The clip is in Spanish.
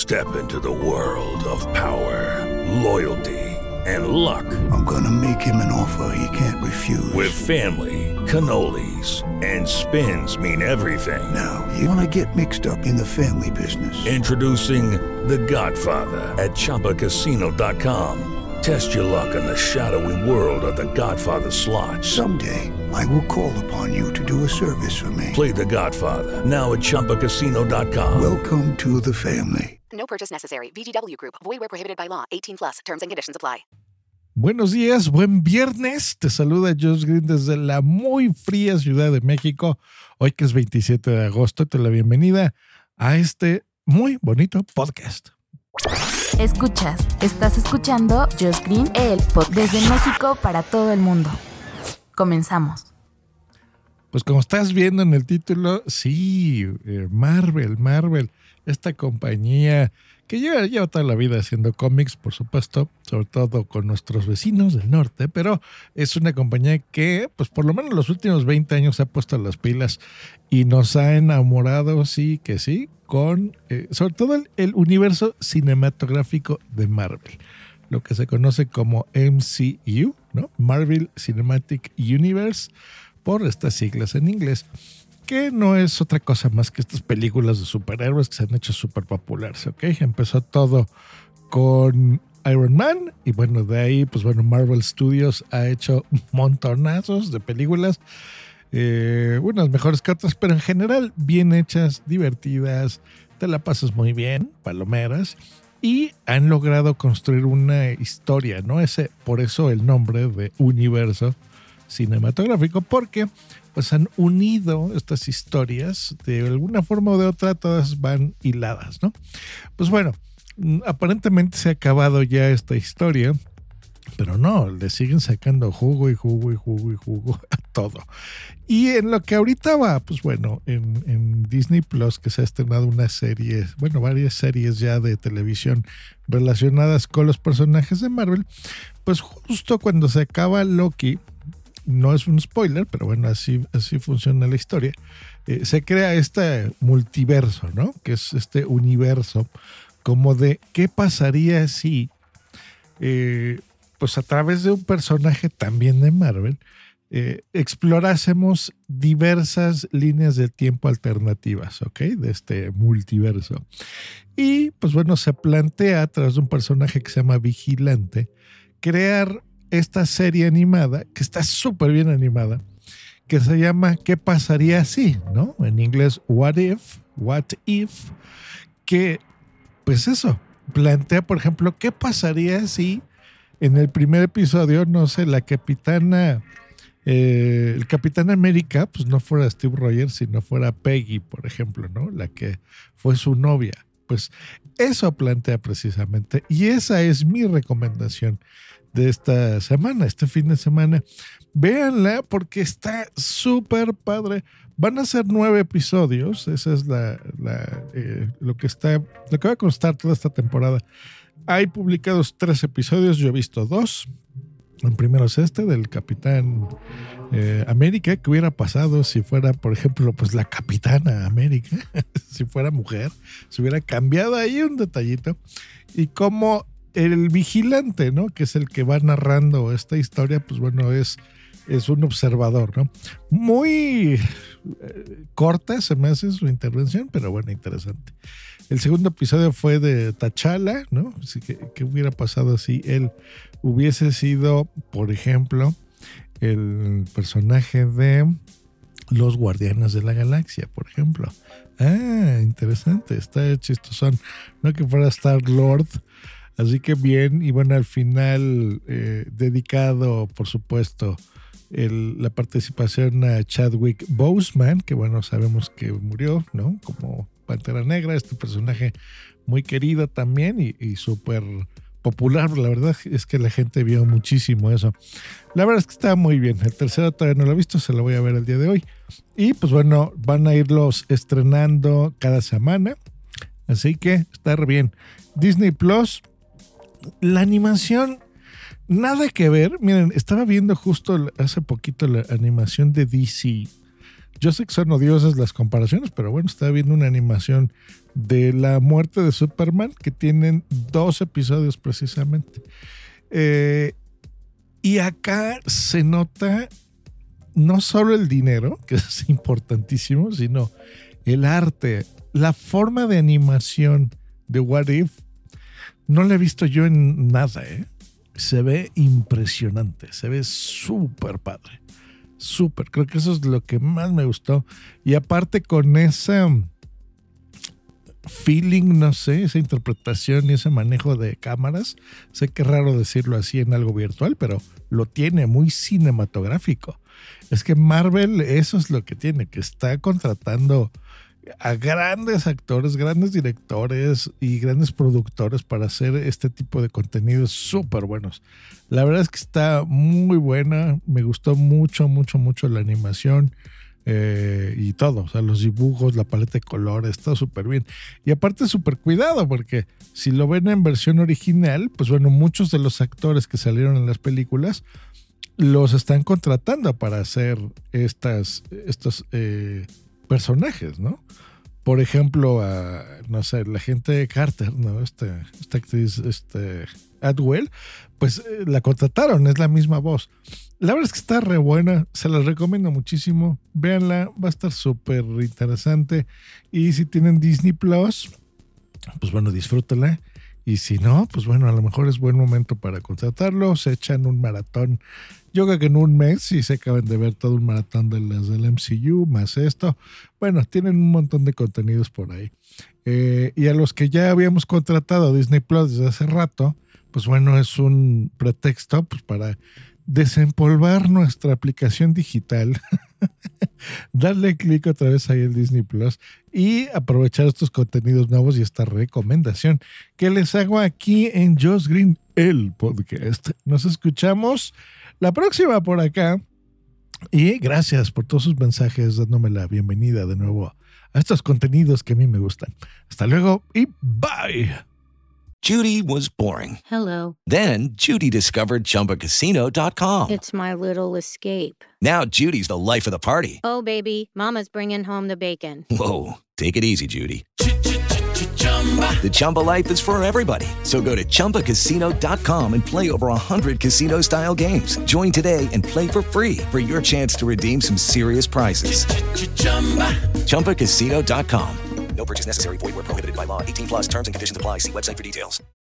Step into the world of power, loyalty, and luck. I'm gonna make him an offer he can't refuse. With family, cannolis, and spins mean everything. Now, you wanna get mixed up in the family business. Introducing The Godfather at ChumbaCasino.com. Test your luck in the shadowy world of The Godfather slot. Someday, I will call upon you to do a service for me. Play The Godfather now at ChumbaCasino.com. Welcome to the family. No purchase necessary. VGW Group. Void where prohibited by law. 18+. Terms and conditions apply. Buenos días, buen viernes. Te saluda Josh Green desde la muy fría Ciudad de México. Hoy que es 27 de agosto, te doy la bienvenida a este muy bonito podcast. Estás escuchando Josh Green, el podcast desde México para todo el mundo. Comenzamos. Pues como estás viendo en el título, sí, Marvel, esta compañía que lleva toda la vida haciendo cómics, por supuesto, sobre todo con nuestros vecinos del norte, pero es una compañía que, pues por lo menos los últimos 20 años se ha puesto las pilas y nos ha enamorado, sí, con sobre todo el universo cinematográfico de Marvel, lo que se conoce como MCU, ¿no? Marvel Cinematic Universe, por estas siglas en inglés, que no es otra cosa más que estas películas de superhéroes que se han hecho súper populares, ¿ok? Empezó todo con Iron Man y bueno, de ahí, pues bueno, Marvel Studios ha hecho montonazos de películas, unas mejores que otras, pero en general bien hechas, divertidas, te la pasas muy bien, palomeras, y han logrado construir una historia, ¿no? Por eso el nombre de universo cinematográfico, porque pues han unido estas historias de alguna forma o de otra, todas van hiladas, ¿no? Pues bueno, aparentemente se ha acabado ya esta historia, pero no, le siguen sacando jugo a todo. Y en lo que ahorita va, pues bueno, en Disney Plus, que se ha estrenado una serie, bueno, varias series ya de televisión relacionadas con los personajes de Marvel, pues justo cuando se acaba Loki, no es un spoiler, pero bueno, así funciona la historia, se crea este multiverso, ¿no? Que es este universo como de qué pasaría si, pues a través de un personaje también de Marvel, explorásemos diversas líneas de tiempo alternativas, ¿ok? De este multiverso. Y pues bueno, se plantea a través de un personaje que se llama Vigilante, crear esta serie animada, que está súper bien animada, que se llama ¿Qué pasaría si? ¿No? En inglés, What If, que pues eso, plantea, por ejemplo, ¿qué pasaría si en el primer episodio, no sé, el Capitán América, pues no fuera Steve Rogers, sino fuera Peggy, por ejemplo, ¿no? La que fue su novia. Pues eso plantea precisamente, y esa es mi recomendación de esta semana, este fin de semana. Véanla porque está súper padre. Van a ser 9 episodios. Esa es lo que va a constar toda esta temporada. Hay publicados 3 episodios. Yo he visto 2. El primero es este del Capitán América. ¿Qué hubiera pasado si fuera, por ejemplo, pues la Capitana América? Si fuera mujer, se hubiera cambiado ahí un detallito. Y cómo el vigilante, ¿no? Que es el que va narrando esta historia, pues bueno, es un observador, ¿no? Muy corta se me hace su intervención, pero bueno, interesante. El segundo episodio fue de T'Challa, ¿no? Así que, ¿qué hubiera pasado si él hubiese sido, por ejemplo, el personaje de Los Guardianes de la Galaxia, por ejemplo? Ah, interesante, está chistosón, ¿no? Que fuera Star-Lord. Así que bien, y bueno, al final dedicado, por supuesto, la participación a Chadwick Boseman, que bueno, sabemos que murió, ¿no? Como Pantera Negra, este personaje muy querido también y súper popular. La verdad es que la gente vio muchísimo eso. La verdad es que está muy bien. El tercero todavía no lo he visto, se lo voy a ver el día de hoy. Y pues bueno, van a irlos estrenando cada semana. Así que está bien. Disney Plus. La animación, nada que ver. Miren, estaba viendo justo hace poquito la animación de DC, Yo sé que son odiosas las comparaciones, pero bueno, estaba viendo una animación de la muerte de Superman que tienen 2 episodios precisamente. Y acá se nota no solo el dinero, que es importantísimo, sino el arte, la forma de animación de What If. No la he visto yo en nada, ¿eh? Se ve impresionante, se ve súper padre, súper. Creo que eso es lo que más me gustó. Y aparte con ese feeling, no sé, esa interpretación y ese manejo de cámaras, sé que es raro decirlo así en algo virtual, pero lo tiene muy cinematográfico. Es que Marvel eso es lo que tiene, que está contratando a grandes actores, grandes directores y grandes productores para hacer este tipo de contenidos súper buenos. La verdad es que está muy buena, me gustó mucho la animación y todo, o sea, los dibujos, la paleta de colores, todo súper bien. Y aparte súper cuidado, porque si lo ven en versión original, pues bueno, muchos de los actores que salieron en las películas los están contratando para hacer estos personajes, ¿no? Por ejemplo, no sé, la gente de Carter, ¿no? Esta actriz, Atwell, pues la contrataron, es la misma voz. La verdad es que está re buena, se las recomiendo muchísimo. Véanla, va a estar súper interesante. Y si tienen Disney Plus, pues bueno, disfrútenla. Y si no, pues bueno, a lo mejor es buen momento para contratarlo. Se echan un maratón. Yo creo que en un mes, si se acaban de ver todo un maratón de las del MCU, más esto. Bueno, tienen un montón de contenidos por ahí. Y a los que ya habíamos contratado Disney Plus desde hace rato, pues bueno, es un pretexto pues, para desempolvar nuestra aplicación digital, darle clic otra vez ahí al Disney Plus y aprovechar estos contenidos nuevos y esta recomendación que les hago aquí en Just Green, el podcast. Nos escuchamos la próxima por acá y gracias por todos sus mensajes dándome la bienvenida de nuevo a estos contenidos que a mí me gustan. Hasta luego y bye. Judy was boring. Hello. Then Judy discovered ChumbaCasino.com. It's my little escape. Now Judy's the life of the party. Oh, baby, mama's bringing home the bacon. Whoa, take it easy, Judy. The Chumba life is for everybody. So go to ChumbaCasino.com and play over 100 casino-style games. Join today and play for free for your chance to redeem some serious prizes. ChumbaCasino.com. No purchase necessary. Void where prohibited by law. 18+ terms and conditions apply. See website for details.